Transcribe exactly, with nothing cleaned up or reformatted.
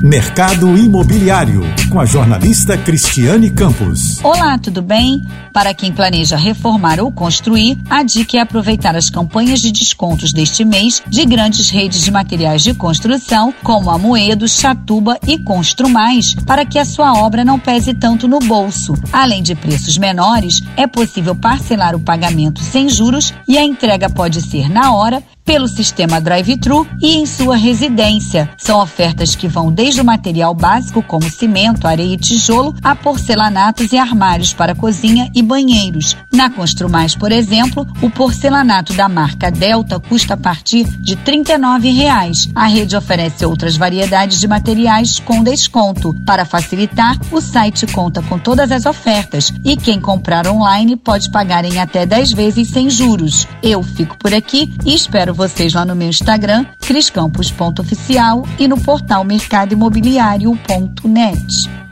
Mercado Imobiliário, com a jornalista Cristiane Campos. Olá, tudo bem? Para quem planeja reformar ou construir, a dica é aproveitar as campanhas de descontos deste mês de grandes redes de materiais de construção, como Amoedo, Chatuba e Construmais, para que a sua obra não pese tanto no bolso. Além de preços menores, é possível parcelar o pagamento sem juros e a entrega pode ser na hora, pelo sistema drive-thru e em sua residência. São ofertas que vão desde o material básico, como cimento, areia e tijolo, a porcelanatos e armários para cozinha e banheiros. Na Construmais, por exemplo, o porcelanato da marca Delta custa a partir de trinta e nove reais. A rede oferece outras variedades de materiais com desconto. Para facilitar, o site conta com todas as ofertas e quem comprar online pode pagar em até dez vezes sem juros. Eu fico por aqui e espero vocês lá no meu Instagram, cris campos ponto oficial, e no portal mercado imobiliário ponto net.